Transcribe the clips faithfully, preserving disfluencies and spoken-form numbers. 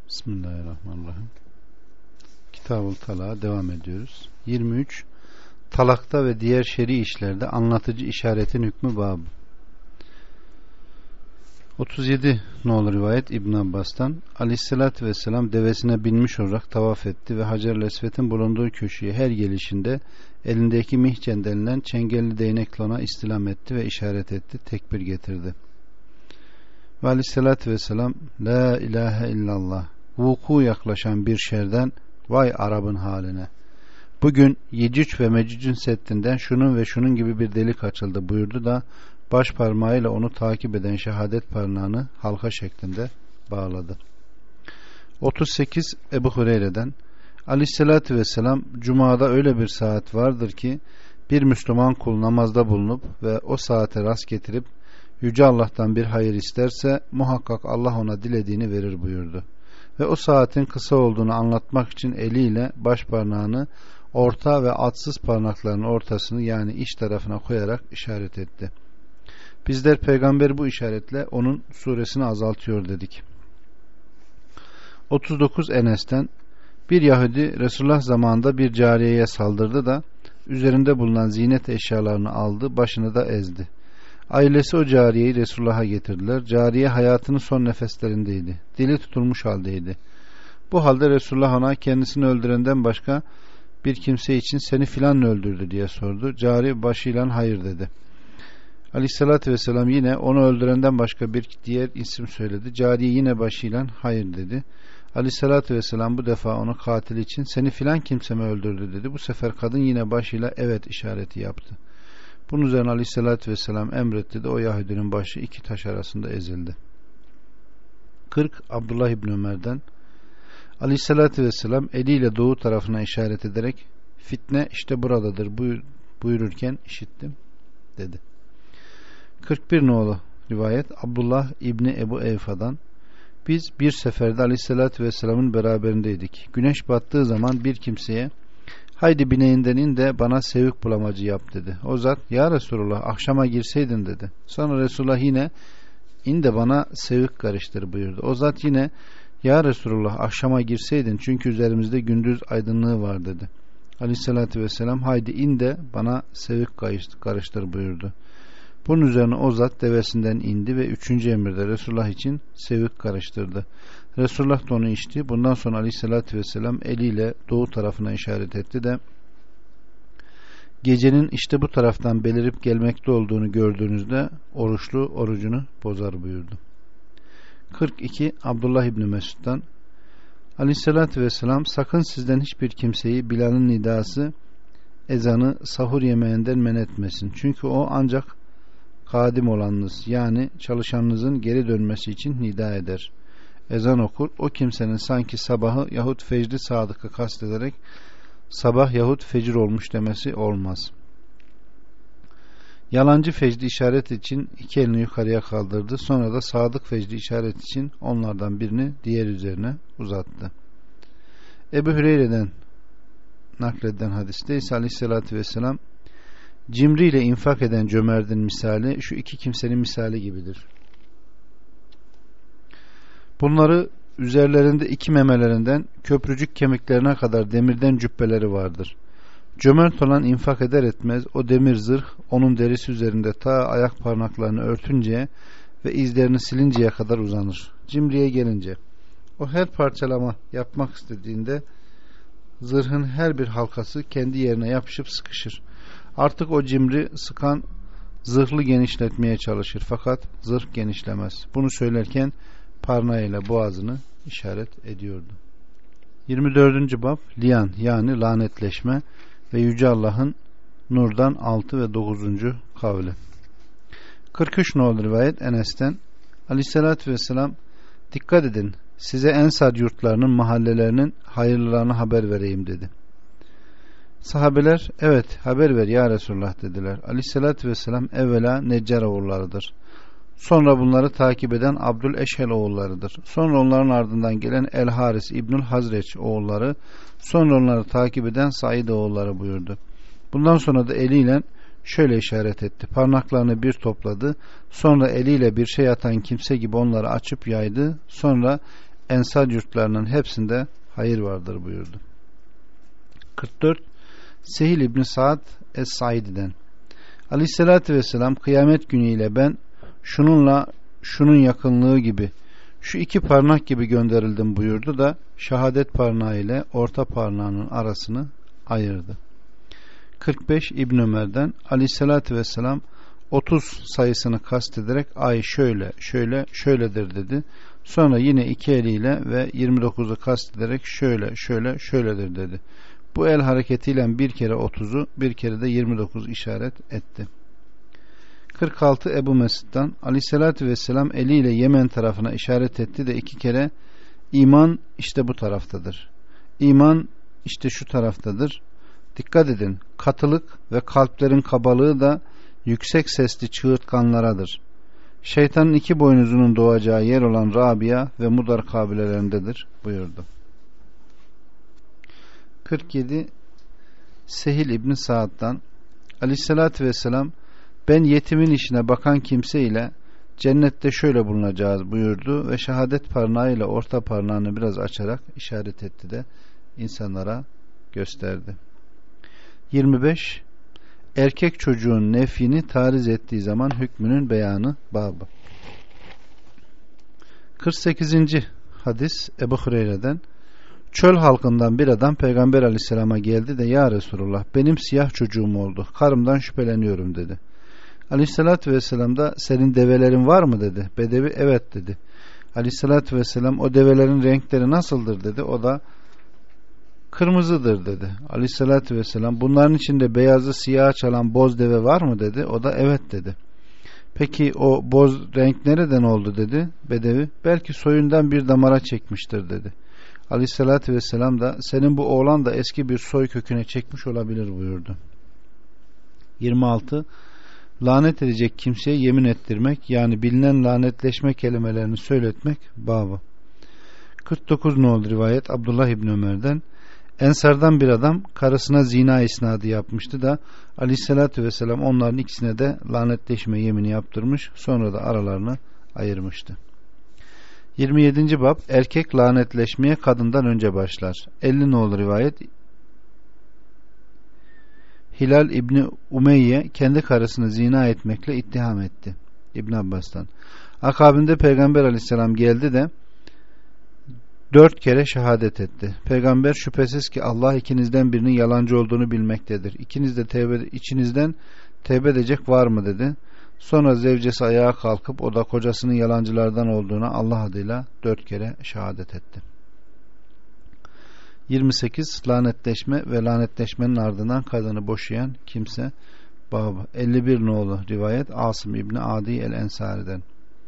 Bismillahirrahmanirrahim. Kitab-ül Talak'a devam ediyoruz. yirmi üç. Talakta ve diğer şer'i işlerde anlatıcı işaretin hükmü babı. otuz yedi nolu rivayet İbn Abbas'tan, Aleyhisselatü Vesselam devesine binmiş olarak tavaf etti ve Hacer-ül Esved'in bulunduğu köşeye her gelişinde elindeki mihcen denilen çengelli değnekle ona istilam etti ve işaret etti, tekbir getirdi. Ve Aleyhisselatü Vesselam, La ilahe illallah, vuku yaklaşan bir şerden vay Arap'ın haline. Bugün Yecüc ve Mecüc'ün seddinden şunun ve şunun gibi bir delik açıldı buyurdu da baş parmağıyla onu takip eden şehadet parmağını halka şeklinde bağladı. otuz sekiz Ebu Hureyre'den, Aleyhisselatü Vesselam, Cuma'da öyle bir saat vardır ki bir Müslüman kul namazda bulunup ve o saate rast getirip Yüce Allah'tan bir hayır isterse muhakkak Allah ona dilediğini verir buyurdu. Ve o saatin kısa olduğunu anlatmak için eliyle baş parmağını orta ve atsız parmaklarının ortasını yani iç tarafına koyarak işaret etti. Bizler peygamber bu işaretle onun suresini azaltıyor dedik. otuz dokuz Enes'ten, bir Yahudi Resulullah zamanında bir cariyeye saldırdı da üzerinde bulunan zinet eşyalarını aldı, başını da ezdi. Ailesi o cariyeyi Resulullah'a getirdiler. Cariye hayatının son nefeslerindeydi. Dili tutulmuş haldeydi. Bu halde Resulullah ona kendisini öldürenden başka bir kimse için seni filan öldürdü diye sordu. Cariye başıyla hayır dedi. Aleyhissalatü vesselam yine onu öldürenden başka bir diğer isim söyledi. Cariye yine başıyla hayır dedi. Aleyhissalatü vesselam bu defa onu katil için seni filan kimse mi öldürdü dedi. Bu sefer kadın yine başıyla evet işareti yaptı. Bunun üzerine Aleyhisselatü Vesselam emretti de o Yahudinin başı iki taş arasında ezildi. kırk Abdullah İbni Ömer'den, Aleyhisselatü Vesselam eliyle doğu tarafına işaret ederek fitne işte buradadır buyur, buyururken işittim dedi. kırk bir nolu rivayet Abdullah İbni Ebu Evfa'dan, biz bir seferde Aleyhisselatü Vesselam'ın beraberindeydik. Güneş battığı zaman bir kimseye haydi bineğinden in de bana sevik bulamacı yap dedi. O zat ya Resulullah akşama girseydin dedi. Sonra Resulullah yine in de bana sevik karıştır buyurdu. O zat yine ya Resulullah akşama girseydin çünkü üzerimizde gündüz aydınlığı var dedi. Aleyhissalatü vesselam haydi in de bana sevik karıştır buyurdu. Bunun üzerine o zat devesinden indi ve üçüncü emirde Resulullah için sevik karıştırdı. Resulullah da onu içti. Bundan sonra Aleyhisselatü Vesselam eliyle doğu tarafına işaret etti de gecenin işte bu taraftan belirip gelmekte olduğunu gördüğünüzde oruçlu orucunu bozar buyurdu. kırk iki Abdullah İbni Mesud'dan, Aleyhisselatü Vesselam sakın sizden hiçbir kimseyi Bilal'ın nidası ezanı sahur yemeğinden men etmesin. Çünkü o ancak kadim olanınız yani çalışanınızın geri dönmesi için nida eder. Ezan okur. O kimsenin sanki sabahı yahut fecri sadıkı kastederek sabah yahut fecir olmuş demesi olmaz. Yalancı fecri işaret için iki elini yukarıya kaldırdı. Sonra da sadık fecri işaret için onlardan birini diğer üzerine uzattı. Ebu Hüreyre'den nakleden hadiste ise Aleyhisselatü Vesselam, cimri ile infak eden cömertin misali şu iki kimsenin misali gibidir. Bunları üzerlerinde iki memelerinden köprücük kemiklerine kadar demirden cübbeleri vardır. Cömert olan infak eder etmez o demir zırh onun derisi üzerinde ta ayak parmaklarını örtünceye ve izlerini silinceye kadar uzanır. Cimriye gelince o her parçalama yapmak istediğinde zırhın her bir halkası kendi yerine yapışıp sıkışır. Artık o cimri sıkan zırhlı genişletmeye çalışır fakat zırh genişlemez. Bunu söylerken parnağıyla boğazını işaret ediyordu. yirmi dördüncü bab liyan yani lanetleşme ve Yüce Allah'ın Nur'dan altı ve dokuzuncu kavli. kırk üç nolu rivayet Enes'ten, Aleyhisselatü Vesselam, dikkat edin size Ensar yurtlarının mahallelerinin hayırlılarını haber vereyim dedi. Sahabeler evet haber ver ya Resulullah dediler. Aleyhisselatü Vesselam evvela Neccar oğullarıdır. Sonra bunları takip eden Abdül Eşhel oğullarıdır. Sonra onların ardından gelen El Haris İbnül Hazreç oğulları, sonra onları takip eden Said oğulları buyurdu. Bundan sonra da eliyle şöyle işaret etti. Parmaklarını bir topladı. Sonra eliyle bir şey atan kimse gibi onları açıp yaydı. Sonra ensar yurtlarının hepsinde hayır vardır buyurdu. kırk dört Sehil İbni Sa'd Es-Saidi'den Aleyhisselatü Vesselam kıyamet günüyle ben şununla şunun yakınlığı gibi şu iki parmak gibi gönderildim buyurdu da şehadet parmağı ile orta parmağının arasını ayırdı. kırk beş İbn Ömer'den Aleyhisselatü Vesselam otuz sayısını kastederek ay şöyle şöyle şöyledir dedi. Sonra yine iki eliyle ve yirmi dokuzu kastederek şöyle şöyle şöyledir dedi. Bu el hareketiyle bir kere otuzu bir kere de yirmi dokuz işaret etti. kırk altı Ebu Mesud'dan Aleyhisselatü Vesselam eliyle Yemen tarafına işaret etti de iki kere iman işte bu taraftadır. İman işte şu taraftadır. Dikkat edin, katılık ve kalplerin kabalığı da yüksek sesli çığırtkanlaradır. Şeytanın iki boynuzunun doğacağı yer olan Rabia ve Mudar kabilelerindedir buyurdu. kırk yedi Sehil İbni Sa'd'dan Aleyhisselatü Vesselam ben yetimin işine bakan kimse ile cennette şöyle bulunacağız buyurdu ve şehadet parmağıyla orta parmağını biraz açarak işaret etti de insanlara gösterdi. yirmi beş Erkek çocuğun nefini tariz ettiği zaman hükmünün beyanı babı. kırk sekizinci hadis Ebu Hureyre'den çöl halkından bir adam Peygamber Aleyhisselam'a geldi de ya Resulullah benim siyah çocuğum oldu. Karımdan şüpheleniyorum dedi. Aleyhissalatü Vesselam da senin develerin var mı dedi. Bedevi evet dedi. Aleyhissalatü Vesselam o develerin renkleri nasıldır dedi. O da kırmızıdır dedi. Aleyhissalatü Vesselam bunların içinde beyazı siyah çalan boz deve var mı dedi. O da evet dedi. Peki o boz renk nereden oldu dedi. Bedevi belki soyundan bir damara çekmiştir dedi. Aleyhissalatü Vesselam da senin bu oğlan da eski bir soy köküne çekmiş olabilir buyurdu. yirmi altı Lanet edecek kimseye yemin ettirmek yani bilinen lanetleşme kelimelerini söyletmek babı. kırk dokuz nolu rivayet Abdullah İbni Ömer'den Ensardan bir adam karısına zina isnadı yapmıştı da Aleyhisselatü Vesselam onların ikisine de lanetleşme yemini yaptırmış sonra da aralarını ayırmıştı. yirmi yedinci bab erkek lanetleşmeye kadından önce başlar. elli nolu rivayet Hilal İbni Umeyye kendi karısını zina etmekle ittiham etti. İbn Abbas'tan. Akabinde Peygamber Aleyhisselam geldi de dört kere şehadet etti. Peygamber şüphesiz ki Allah ikinizden birinin yalancı olduğunu bilmektedir. İkiniz de tevbe, içinizden tevbe edecek var mı dedi. Sonra zevcesi ayağa kalkıp o da kocasının yalancılardan olduğuna Allah adıyla dört kere şehadet etti. yirmi sekiz Lanetleşme ve lanetleşmenin ardından kadını boşayan kimse babı. elli bir nolu rivayet Asım İbni Adi el-Ensari'den.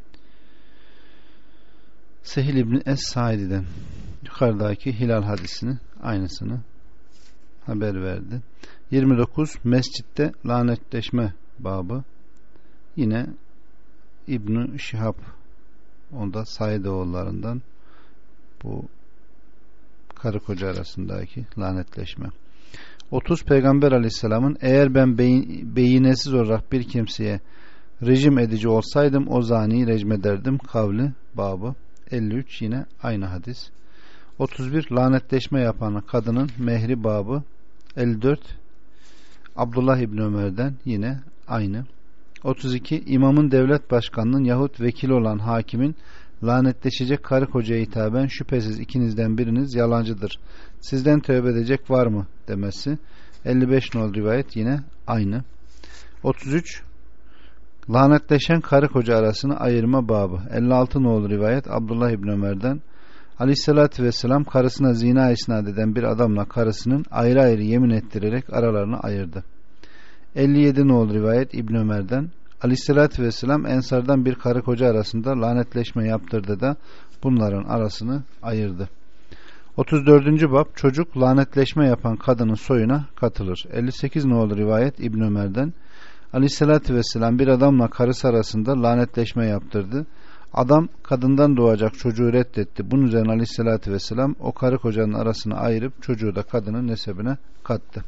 Sehil İbni Es-Saidi'den yukarıdaki hilal hadisini aynısını haber verdi. yirmi dokuz Mescitte lanetleşme babı. Yine İbn-i Şihab onda Saidoğullarından bu karı koca arasındaki lanetleşme. otuz Peygamber Aleyhisselam'ın eğer ben beyin, beyinesiz olarak bir kimseye rejim edici olsaydım o zaniyi recmederdim kavli babı. elli üç yine aynı hadis. otuz bir lanetleşme yapan kadının mehri babı. elli dört Abdullah İbni Ömer'den yine aynı. otuz iki imamın devlet başkanının yahut vekili olan hakimin lanetleşecek karı kocaya hitaben şüphesiz ikinizden biriniz yalancıdır. Sizden tövbe edecek var mı demesi. elli beş nol rivayet yine aynı. otuz üç lanetleşen karı koca arasını ayırma babı. elli altı nol rivayet Abdullah İbni Ömer'den Aleyhisselatü Vesselam karısına zina isnat eden bir adamla karısının ayrı ayrı yemin ettirerek aralarını ayırdı. elli yedi nol rivayet İbni Ömer'den Aleyhisselatü Vesselam ensardan bir karı koca arasında lanetleşme yaptırdı da bunların arasını ayırdı. otuz dördüncü bab çocuk lanetleşme yapan kadının soyuna katılır. elli sekiz nolu rivayet İbni Ömer'den Aleyhisselatü Vesselam bir adamla karısı arasında lanetleşme yaptırdı. Adam kadından doğacak çocuğu reddetti. Bunun üzerine Aleyhisselatü Vesselam o karı kocanın arasını ayırıp çocuğu da kadının nesebine kattı.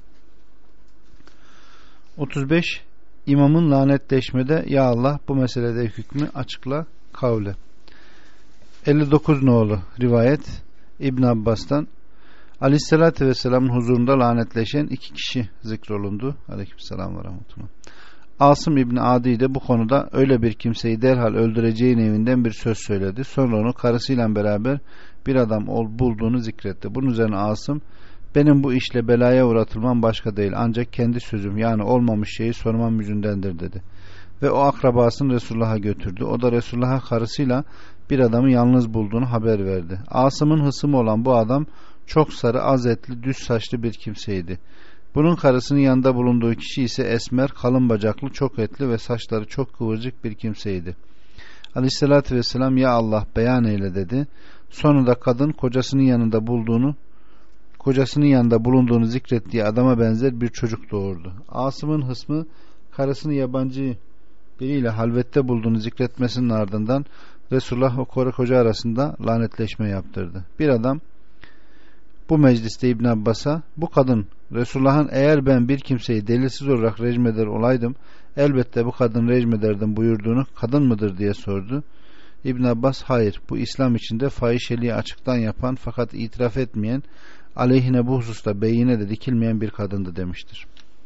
otuz beş İmamın lanetleşmede ya Allah bu meselede hükmü açıkla kavle. elli dokuz nolu rivayet İbn Abbas'tan Aleyhisselatü Vesselam'ın huzurunda lanetleşen iki kişi zikrolundu. Aleykümselam ve rahmetullah. Asım İbni Adi de bu konuda öyle bir kimseyi derhal öldüreceğin evinden bir söz söyledi. Sonra onu karısıyla beraber bir adam bulduğunu zikretti. Bunun üzerine Asım, benim bu işle belaya uğratılmam başka değil, ancak kendi sözüm yani olmamış şeyi sormam yüzündendir dedi. Ve o akrabasını Resulullah'a götürdü. O da Resulullah'a karısıyla bir adamı yalnız bulduğunu haber verdi. Asım'ın hısmı olan bu adam çok sarı, az etli, düz saçlı bir kimseydi. Bunun karısının yanında bulunduğu kişi ise esmer, kalın bacaklı, çok etli ve saçları çok kıvırcık bir kimseydi. Aleyhissalatü vesselam, ya Allah beyan eyle dedi. Sonunda kadın kocasının yanında bulduğunu, kocasının yanında bulunduğunu zikrettiği adama benzer bir çocuk doğurdu. Asım'ın hısmı karısını yabancı biriyle halvette bulduğunu zikretmesinin ardından Resulullah o karı koca arasında lanetleşme yaptırdı. Bir adam bu mecliste İbn Abbas'a, bu kadın Resulullah'ın eğer ben bir kimseyi delilsiz olarak recmeder olaydım elbette bu kadın recmederdim buyurduğunu kadın mıdır diye sordu. İbn Abbas, hayır, bu İslam içinde fahişeliği açıktan yapan fakat itiraf etmeyen, aleyhine bu hususta beyine de dikilmeyen bir kadındı demiştir.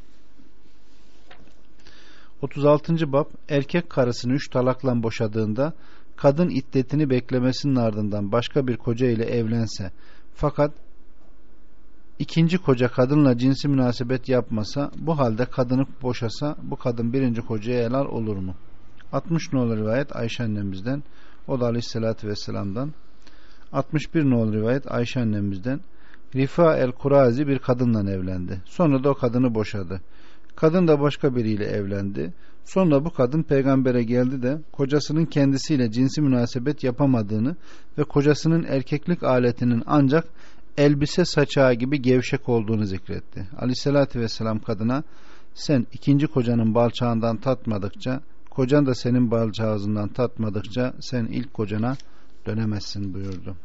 otuz altıncı bab, erkek karısını üç talakla boşadığında kadın iddetini beklemesinin ardından başka bir koca ile evlense fakat ikinci koca kadınla cinsi münasebet yapmasa, bu halde kadını boşasa bu kadın birinci kocaya helal olur mu? altmış nolu rivayet Ayşe annemizden, o da Aleyhisselatü Vesselam'dan. altmış bir nolu rivayet Ayşe annemizden, Rifa el-Kurazi bir kadınla evlendi. Sonra da o kadını boşadı. Kadın da başka biriyle evlendi. Sonra bu kadın peygambere geldi de kocasının kendisiyle cinsi münasebet yapamadığını ve kocasının erkeklik aletinin ancak elbise saçağı gibi gevşek olduğunu zikretti. Aleyhissalatü vesselam kadına, sen ikinci kocanın balçağından tatmadıkça, kocan da senin balçağından tatmadıkça sen ilk kocana dönemezsin buyurdu.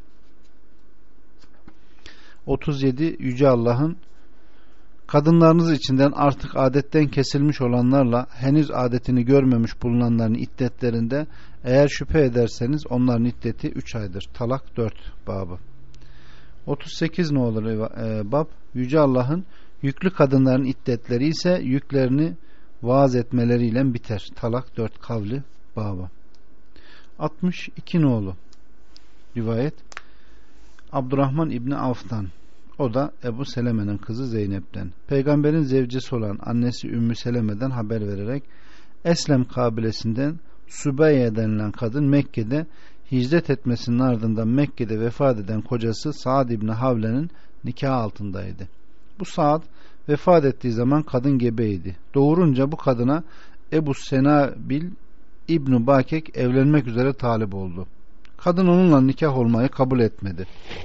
otuz yedi Yüce Allah'ın, kadınlarınız içinden artık adetten kesilmiş olanlarla henüz adetini görmemiş bulunanların iddetlerinde eğer şüphe ederseniz onların iddeti üç aydır. Talak dört babı. otuz sekiz ne olur e, bab, Yüce Allah'ın yüklü kadınların iddetleri ise yüklerini vaaz etmeleriyle biter. Talak dört kavli babı. altmış iki nolu rivayet Abdurrahman İbni Avf'tan, o da Ebu Seleme'nin kızı Zeynep'ten, peygamberin zevcesi olan annesi Ümmü Seleme'den haber vererek Eslem kabilesinden Sübeyye denilen kadın Mekke'de hicret etmesinin ardından Mekke'de vefat eden kocası Sa'd İbni Havle'nin nikahı altındaydı. Bu Sa'd vefat ettiği zaman kadın gebeydi. Doğurunca bu kadına Ebu Senabil İbn Bakek evlenmek üzere talip oldu. Kadın onunla nikah olmayı kabul etmedi.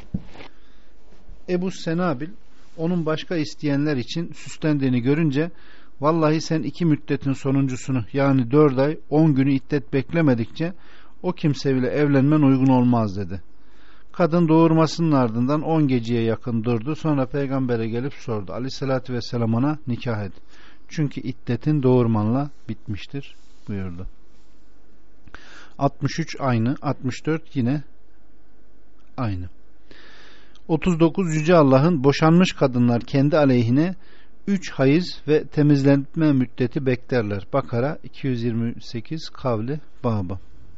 Ebu Senabil onun başka isteyenler için süslendiğini görünce, vallahi sen iki müddetin sonuncusunu yani dört ay on günü iddet beklemedikçe o kimseyle evlenmen uygun olmaz dedi. Kadın doğurmasının ardından on geceye yakın durdu. Sonra peygambere gelip sordu. Aleyhissalatü vesselam ona nikah et. Çünkü iddetin doğurmanla bitmiştir buyurdu. altmış üç aynı, altmış dört yine aynı. otuz dokuz Yüce Allah'ın boşanmış kadınlar kendi aleyhine üç hayız ve temizlenme müddeti beklerler. Bakara iki yüz yirmi sekiz kavli babı.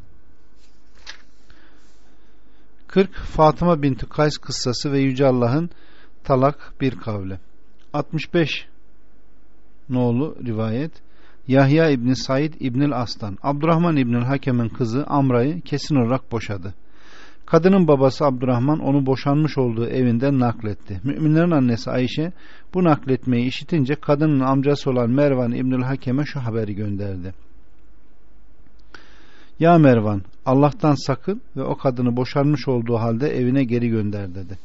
kırk Fatıma binti Kays kıssası ve Yüce Allah'ın talak bir kavli. altmış beş nolu rivayet Yahya İbni Said İbnül Aslan, Abdurrahman İbnül Hakem'in kızı Amra'yı kesin olarak boşadı. Kadının babası Abdurrahman onu boşanmış olduğu evinden nakletti. Müminlerin annesi Ayşe bu nakletmeyi işitince kadının amcası olan Mervan İbnül Hakem'e şu haberi gönderdi. Ya Mervan, Allah'tan sakın ve o kadını boşanmış olduğu halde evine geri gönder dedi.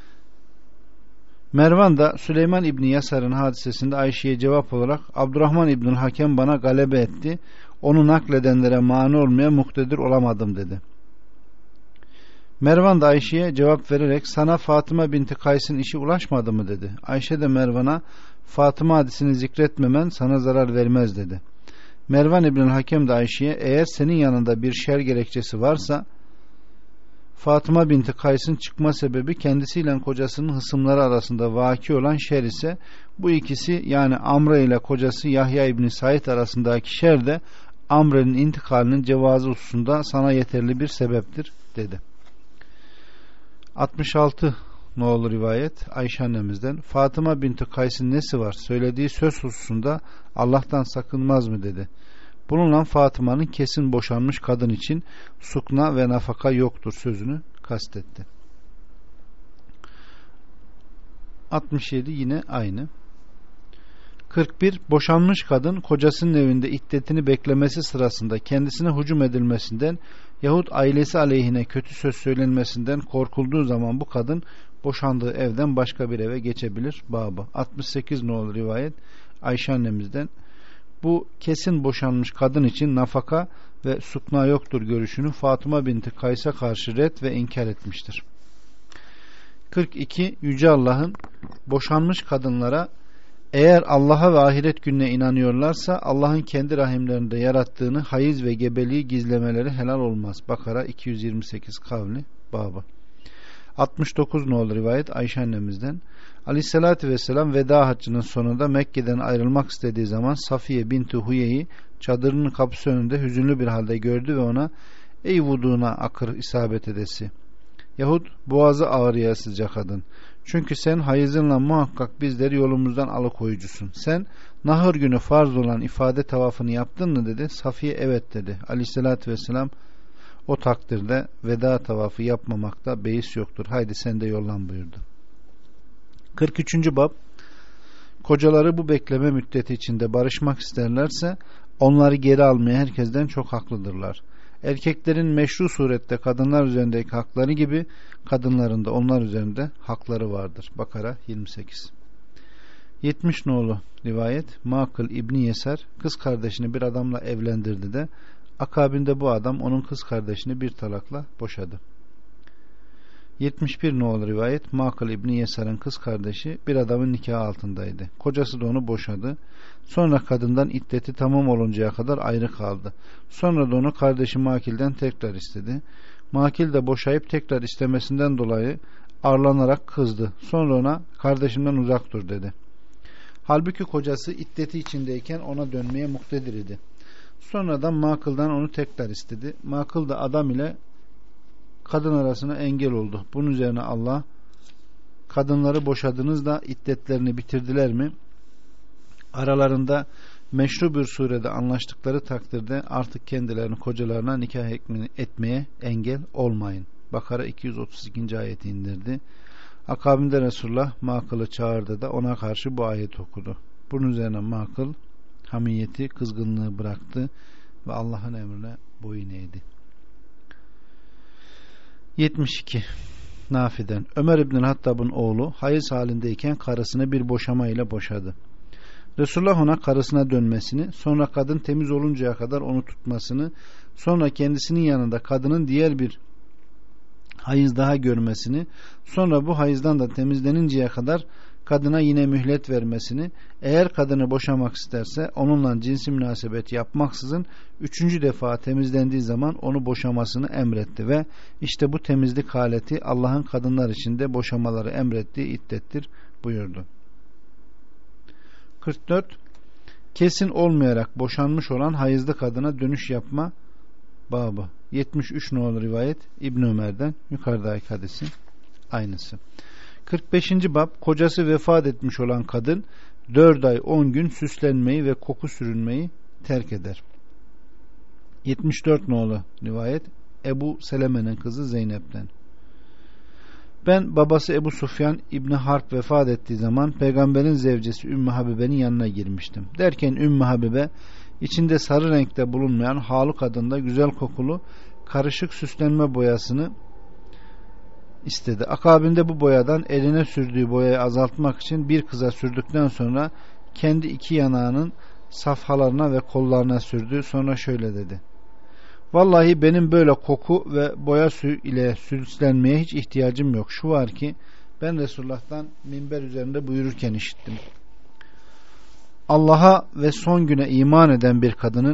Mervan da Süleyman İbni Yasar'ın hadisesinde Ayşe'ye cevap olarak Abdurrahman İbnül Hakem bana galebe etti. Onu nakledenlere mani olmaya muktedir olamadım dedi. Mervan da Ayşe'ye cevap vererek sana Fatıma binti Kays'ın işi ulaşmadı mı dedi. Ayşe de Mervan'a Fatıma hadisini zikretmemen sana zarar vermez dedi. Mervan İbnül Hakem de Ayşe'ye eğer senin yanında bir şer gerekçesi varsa Fatıma binti Kays'ın çıkma sebebi kendisiyle kocasının hısımları arasında vaki olan şer ise bu ikisi yani Amre ile kocası Yahya İbni Said arasındaki şer de Amre'nin intikalinin cevazı hususunda sana yeterli bir sebeptir dedi. altmış altı nolu rivayet Ayşe annemizden, Fatıma binti Kays'ın nesi var? Söylediği söz hususunda Allah'tan sakınmaz mı dedi. Bununla Fatıma'nın kesin boşanmış kadın için sukna ve nafaka yoktur sözünü kastetti. altmış yedi yine aynı. kırk bir Boşanmış kadın kocasının evinde iddetini beklemesi sırasında kendisine hücum edilmesinden yahut ailesi aleyhine kötü söz söylenmesinden korkulduğu zaman bu kadın boşandığı evden başka bir eve geçebilir. Babı. altmış sekiz nolu rivayet Ayşe annemizden, bu kesin boşanmış kadın için nafaka ve sukna yoktur görüşünü Fatıma binti Kays'a karşı ret ve inkar etmiştir. kırk iki Yüce Allah'ın boşanmış kadınlara eğer Allah'a ve ahiret gününe inanıyorlarsa Allah'ın kendi rahimlerinde yarattığını hayız ve gebeliği gizlemeleri helal olmaz. Bakara iki yüz yirmi sekiz kavli babı. altmış dokuz nolu rivayet Ayşe annemizden, Aleyhisselatü Vesselam veda haccının sonunda Mekke'den ayrılmak istediği zaman Safiye binti Huye'yi çadırının kapısı önünde hüzünlü bir halde gördü ve ona ey vuduuna akır isabet edesi yahut boğazı ağrıyasıca kadın, çünkü sen hayızınla muhakkak bizleri yolumuzdan alıkoyucusun. Sen nahır günü farz olan ifade tavafını yaptın mı dedi. Safiye evet dedi. Aleyhissalatü vesselam o takdirde veda tavafı yapmamakta beis yoktur. Haydi sen de yollan buyurdu. kırk üçüncü bab Kocaları bu bekleme müddeti içinde barışmak isterlerse onları geri almaya herkesten çok haklıdırlar. Erkeklerin meşru surette kadınlar üzerindeki hakları gibi kadınların da onlar üzerinde hakları vardır. Bakara yirmi sekiz. yetmiş nolu rivayet Makıl İbni Yeser kız kardeşini bir adamla evlendirdi de akabinde bu adam onun kız kardeşini bir talakla boşadı. yetmiş bir nolu rivayet Makıl İbni Yeser'in kız kardeşi bir adamın nikahı altındaydı. Kocası da onu boşadı. Sonra kadından iddeti tamam oluncaya kadar ayrı kaldı. Sonra da onu kardeşi Makil'den tekrar istedi. Makil de boşayıp tekrar istemesinden dolayı arlanarak kızdı. Sonra ona kardeşimden uzak dur dedi. Halbuki kocası iddeti içindeyken ona dönmeye muktedir idi. Sonradan Makil'den onu tekrar istedi. Makil de adam ile kadın arasına engel oldu. Bunun üzerine Allah, kadınları boşadınız da iddetlerini bitirdiler mi? Aralarında meşru bir surede anlaştıkları takdirde artık kendilerini kocalarına nikah etmeye engel olmayın. Bakara iki yüz otuz ikinci ayeti indirdi. Akabinde Resulullah Makıl'ı çağırdı da ona karşı bu ayet okudu. Bunun üzerine Makıl hamiyeti, kızgınlığı bıraktı ve Allah'ın emrine boyun eğdi. yetmiş iki Nafi'den Ömer İbn Hattab'ın oğlu hayız halindeyken karısını bir boşama ile boşadı. Resulullah ona karısına dönmesini, sonra kadın temiz oluncaya kadar onu tutmasını, sonra kendisinin yanında kadının diğer bir hayız daha görmesini, sonra bu hayızdan da temizleninceye kadar kadına yine mühlet vermesini, eğer kadını boşamak isterse onunla cinsi münasebet yapmaksızın üçüncü defa temizlendiği zaman onu boşamasını emretti ve işte bu temizlik haleti Allah'ın kadınlar içinde boşamaları emrettiği iddettir buyurdu. kırk dört Kesin olmayarak boşanmış olan hayızlı kadına dönüş yapma babı. yetmiş üç nolu rivayet İbn Ömer'den, yukarıdaki hadisin aynısı. kırk beşinci bab kocası vefat etmiş olan kadın dört ay on gün süslenmeyi ve koku sürünmeyi terk eder. yetmiş dört nolu rivayet Ebu Seleme'nin kızı Zeynep'ten. Ben babası Ebu Sufyan İbni Harp vefat ettiği zaman peygamberin zevcesi Ümmü Habibe'nin yanına girmiştim. Derken Ümmü Habibe içinde sarı renkte bulunmayan haluk adında güzel kokulu karışık süslenme boyasını istedi. Akabinde bu boyadan eline sürdüğü boyayı azaltmak için bir kıza sürdükten sonra kendi iki yanağının safhalarına ve kollarına sürdü. Sonra şöyle dedi: vallahi benim böyle koku ve boya suyu ile süslenmeye hiç ihtiyacım yok. Şu var ki ben Resulullah'tan minber üzerinde buyururken işittim. Allah'a ve son güne iman eden bir kadının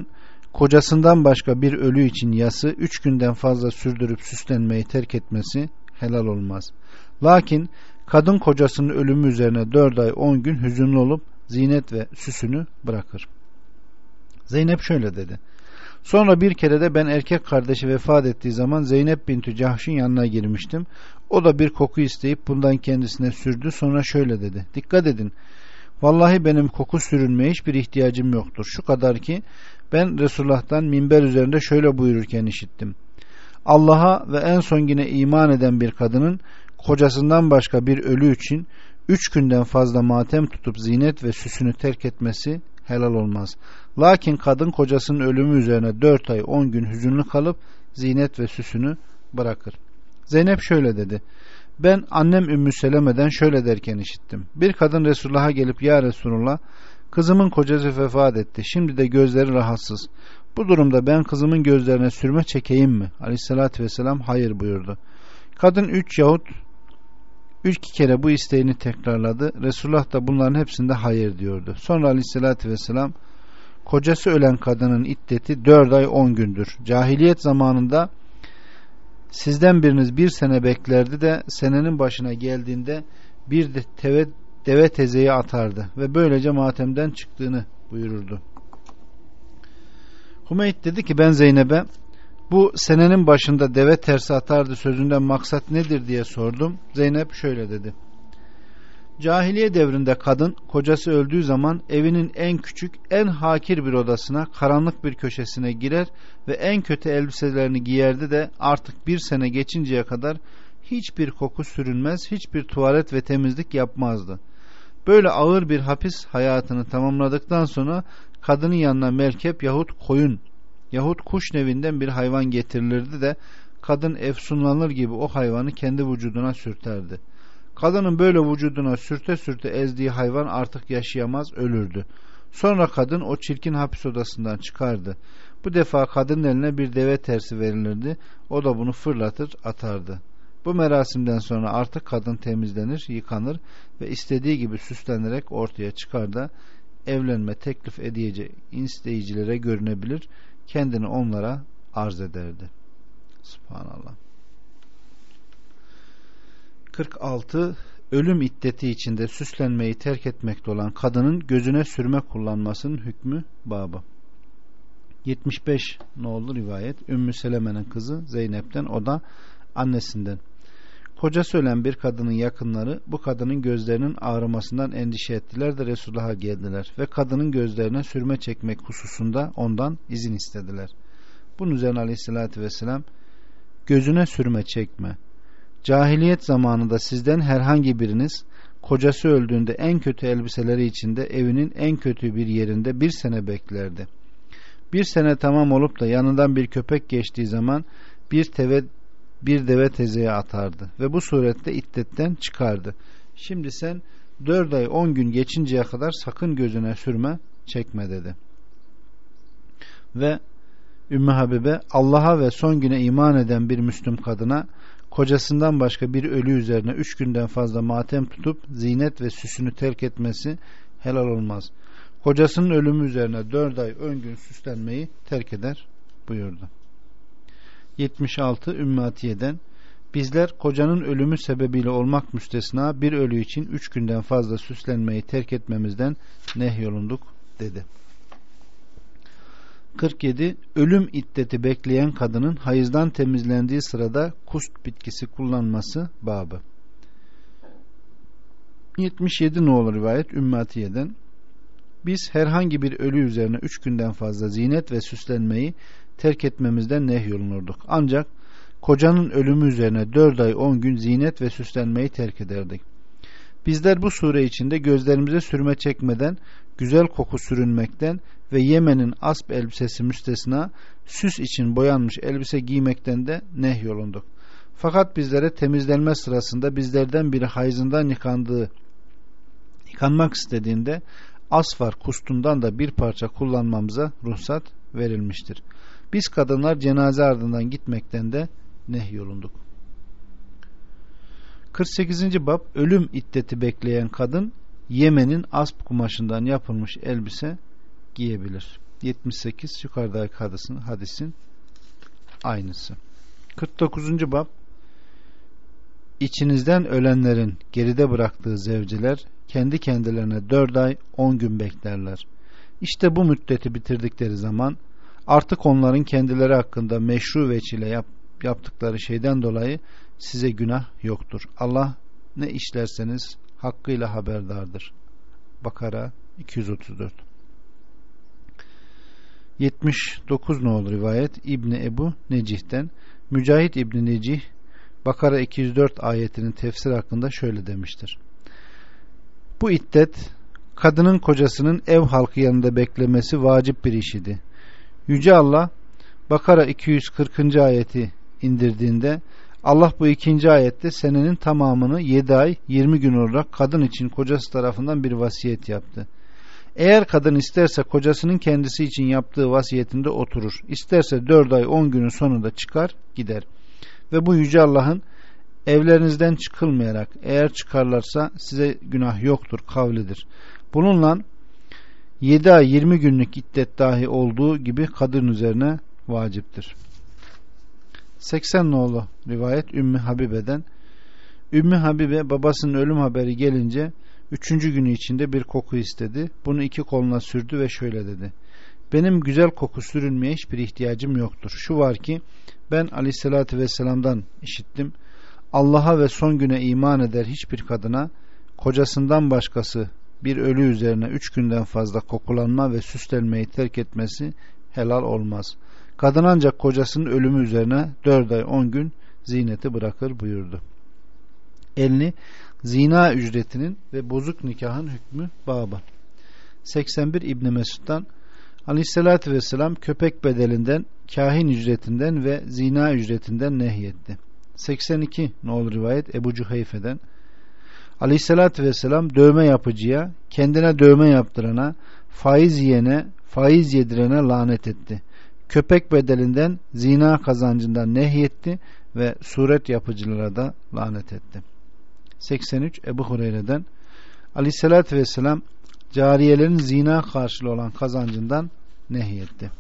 kocasından başka bir ölü için yası üç günden fazla sürdürüp süslenmeyi terk etmesi helal olmaz. Lakin kadın kocasının ölümü üzerine dört ay on gün hüzünlü olup zinet ve süsünü bırakır. Zeynep şöyle dedi. Sonra bir kere de ben erkek kardeşi vefat ettiği zaman Zeynep binti Cahş'ın yanına girmiştim. O da bir koku isteyip bundan kendisine sürdü. Sonra şöyle dedi. Dikkat edin. Vallahi benim koku sürünmeye hiçbir ihtiyacım yoktur. Şu kadar ki ben Resulullah'tan minber üzerinde şöyle buyururken işittim. Allah'a ve en son güne iman eden bir kadının kocasından başka bir ölü için üç günden fazla matem tutup zinet ve süsünü terk etmesi helal olmaz. Lakin kadın kocasının ölümü üzerine dört ay on gün hüzünlü kalıp zinet ve süsünü bırakır. Zeynep şöyle dedi. Ben annem Ümmü Seleme'den şöyle derken işittim. Bir kadın Resulullah'a gelip ya Resulullah, kızımın kocası vefat etti. Şimdi de gözleri rahatsız. Bu durumda ben kızımın gözlerine sürme çekeyim mi? Aleyhissalatü vesselam hayır buyurdu. Kadın üç yahut üç kere bu isteğini tekrarladı. Resulullah da bunların hepsinde hayır diyordu. Sonra Aleyhissalatü vesselam kocası ölen kadının iddeti dört ay on gündür. Cahiliyet zamanında sizden biriniz bir sene beklerdi de senenin başına geldiğinde bir de teve, deve tezeyi atardı ve böylece matemden çıktığını buyururdu. Hümeyt dedi ki ben Zeynep'e bu senenin başında deve tersi atardı sözünden maksat nedir diye sordum. Zeynep şöyle dedi. Cahiliye devrinde kadın kocası öldüğü zaman evinin en küçük, en hakir bir odasına, karanlık bir köşesine girer ve en kötü elbiselerini giyerdi de artık bir sene geçinceye kadar hiçbir koku sürünmez, hiçbir tuvalet ve temizlik yapmazdı. Böyle ağır bir hapis hayatını tamamladıktan sonra kadının yanına merkep yahut koyun yahut kuş nevinden bir hayvan getirilirdi de kadın efsunlanır gibi o hayvanı kendi vücuduna sürterdi. Kadının böyle vücuduna sürte sürte ezdiği hayvan artık yaşayamaz, ölürdü. Sonra kadın o çirkin hapis odasından çıkardı. Bu defa kadının eline bir deve tersi verilirdi. O da bunu fırlatır atardı. Bu merasimden sonra artık kadın temizlenir, yıkanır ve istediği gibi süslenerek ortaya çıkar da evlenme teklif edeceği isteyicilere görünebilir, kendini onlara arz ederdi. Subhanallah. kırk altı. Ölüm iddeti içinde süslenmeyi terk etmekte olan kadının gözüne sürme kullanmasının hükmü babı. yetmiş beş nolu rivayet Ümmü Seleme'nin kızı Zeynep'ten, o da annesinden. Kocası ölen bir kadının yakınları bu kadının gözlerinin ağrımasından endişe ettiler de Resulullah'a geldiler ve kadının gözlerine sürme çekmek hususunda ondan izin istediler. Bunun üzerine Aleyhisselatü Vesselam gözüne sürme çekme. Cahiliyet zamanında sizden herhangi biriniz kocası öldüğünde en kötü elbiseleri içinde evinin en kötü bir yerinde bir sene beklerdi. Bir sene tamam olup da yanından bir köpek geçtiği zaman bir teve bir deve tezeye atardı ve bu surette iddetten çıkardı. Şimdi sen dört ay on gün geçinceye kadar sakın gözüne sürme çekme dedi. Ve Ümmü Habibe Allah'a ve son güne iman eden bir Müslüm kadına kocasından başka bir ölü üzerine üç günden fazla matem tutup zinet ve süsünü terk etmesi helal olmaz. Kocasının ölümü üzerine dört ay on gün süslenmeyi terk eder buyurdu. yetmiş altı. Ümmü Atiye'den bizler kocanın ölümü sebebiyle olmak müstesna bir ölü için üç günden fazla süslenmeyi terk etmemizden nehyolunduk dedi. kırk yedi. Ölüm iddeti bekleyen kadının hayızdan temizlendiği sırada kust bitkisi kullanması babı. yetmiş yedi nolu rivayet Ümmü Atiye'den biz herhangi bir ölü üzerine üç günden fazla zinet ve süslenmeyi terk etmemizden nehyolunurduk. Ancak kocanın ölümü üzerine dört ay on gün zinet ve süslenmeyi terk ederdik. Bizler bu sure içinde gözlerimize sürme çekmeden, güzel koku sürünmekten ve Yemen'in asp elbisesi müstesna süs için boyanmış elbise giymekten de nehyolunduk. Fakat bizlere temizlenme sırasında bizlerden biri hayızından yıkandığı, yıkanmak istediğinde asfar kustundan da bir parça kullanmamıza ruhsat verilmiştir. Biz kadınlar cenaze ardından gitmekten de nehyolunduk. kırk sekizinci bab ölüm iddeti bekleyen kadın Yemen'in asp kumaşından yapılmış elbise giyebilir. yetmiş sekiz yukarıdaki hadisin, hadisin aynısı. kırk dokuzuncu bab. İçinizden ölenlerin geride bıraktığı zevciler kendi kendilerine dört ay on gün beklerler. İşte bu müddeti bitirdikleri zaman artık onların kendileri hakkında meşru veçile yap, yaptıkları şeyden dolayı size günah yoktur. Allah ne işlerseniz hakkıyla haberdardır. Bakara iki yüz otuz dört. yetmiş dokuz nolu rivayet İbni Ebu Necih'ten, Mücahit İbni Necih Bakara iki yüz dört ayetinin tefsiri hakkında şöyle demiştir. Bu iddet kadının kocasının ev halkı yanında beklemesi vacip bir iş idi. Yüce Allah Bakara iki yüz kırkıncı ayeti indirdiğinde Allah bu ikinci ayette senenin tamamını yedi ay yirmi gün olarak kadın için kocası tarafından bir vasiyet yaptı. Eğer kadın isterse kocasının kendisi için yaptığı vasiyetinde oturur. İsterse dört ay on günün sonunda çıkar gider. Ve bu Yüce Allah'ın evlerinizden çıkılmayarak eğer çıkarlarsa size günah yoktur kavlidir. Bununla yedi ay yirmi günlük iddet dahi olduğu gibi kadın üzerine vaciptir. seksen nolu rivayet Ümmü Habibe'den, Ümmü Habibe babasının ölüm haberi gelince üçüncü günü içinde bir koku istedi. Bunu iki koluna sürdü ve şöyle dedi: benim güzel koku sürünmeye hiçbir ihtiyacım yoktur. Şu var ki ben Aleyhisselatü Vesselam'dan işittim. Allah'a ve son güne iman eder hiçbir kadına kocasından başkası bir ölü üzerine üç günden fazla kokulanma ve süslenmeyi terk etmesi helal olmaz. Kadın ancak kocasının ölümü üzerine dört ay on gün zineti bırakır buyurdu. elli Zina ücretinin ve bozuk nikahın hükmü babı. seksen bir İbn Mesud'dan, Aleyhisselatü Vesselam köpek bedelinden, kahin ücretinden ve zina ücretinden nehyetti. seksen iki nolu rivayet Ebu Cüheyfe'den, Aleyhisselatü Vesselam dövme yapıcıya, kendine dövme yaptırana, faiz yiyene, faiz yedirene lanet etti. Köpek bedelinden, zina kazancından nehyetti ve suret yapıcılara da lanet etti. seksen üç Ebu Hureyre'den, Aleyhisselatü Vesselam cariyelerin zina karşılığı olan kazancından nehyetti.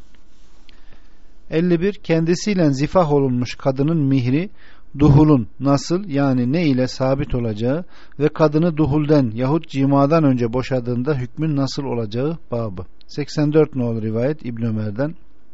elli bir Kendisiyle zifah olunmuş kadının mihri duhulun nasıl, yani ne ile sabit olacağı ve kadını duhulden yahut cimadan önce boşadığında hükmün nasıl olacağı babı. seksen dört nolu rivayet İbn Ömer'den,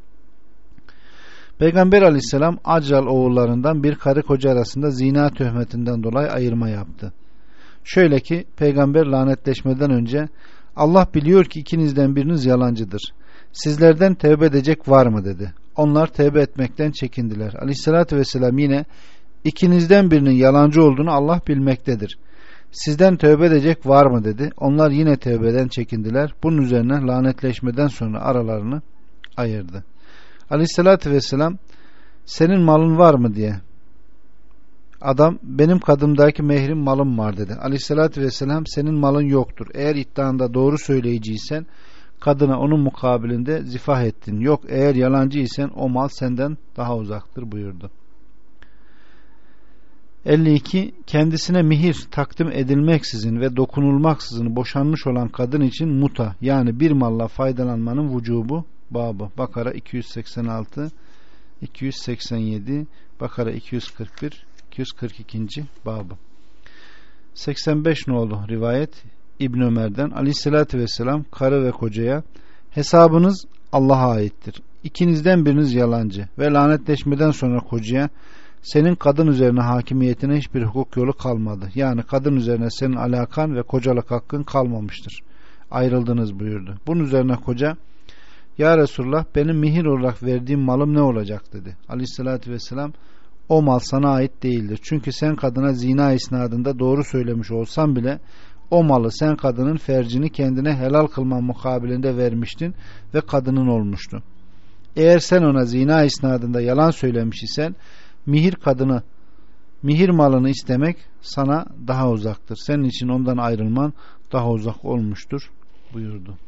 Peygamber Aleyhisselam Acral oğullarından bir karı koca arasında zina töhmetinden dolayı ayırma yaptı. Şöyle ki Peygamber lanetleşmeden önce Allah biliyor ki ikinizden biriniz yalancıdır. Sizlerden tevbe edecek var mı dedi. Onlar tevbe etmekten çekindiler. Aleyhissalatü vesselam yine ikinizden birinin yalancı olduğunu Allah bilmektedir. Sizden tövbe edecek var mı dedi. Onlar yine tövbeden çekindiler. Bunun üzerine lanetleşmeden sonra aralarını ayırdı. Aleyhissalatü vesselam senin malın var mı diye. Adam benim kadımdaki mehrim malım var dedi. Aleyhissalatü vesselam senin malın yoktur. Eğer iddianda doğru söyleyiciysen kadına onun mukabilinde zifah ettin. Yok eğer yalancıysan o mal senden daha uzaktır buyurdu. elli iki Kendisine mihir takdim edilmeksizin ve dokunulmaksızın boşanmış olan kadın için muta, yani bir malla faydalanmanın vücubu babı. Bakara iki yüz seksen altı, iki yüz seksen yedi, Bakara iki yüz kırk bir, iki yüz kırk iki. babı. seksen beş nolu rivayet İbn Ömer'den, Aleyhisselatü vesselam karı ve kocaya hesabınız Allah'a aittir. İkinizden biriniz yalancı ve lanetleşmeden sonra kocaya senin kadın üzerine hakimiyetine hiçbir hukuk yolu kalmadı. Yani kadın üzerine senin alakan ve kocalık hakkın kalmamıştır. Ayrıldınız buyurdu. Bunun üzerine koca ya Resulullah benim mihir olarak verdiğim malım ne olacak dedi. Aleyhissalatü vesselam o mal sana ait değildir. Çünkü sen kadına zina isnadında doğru söylemiş olsan bile o malı sen kadının fercini kendine helal kılman mukabilinde vermiştin ve kadının olmuştu. Eğer sen ona zina isnadında yalan söylemiş isen mihir kadını, mihir malını istemek sana daha uzaktır. Senin için ondan ayrılman daha uzak olmuştur buyurdu.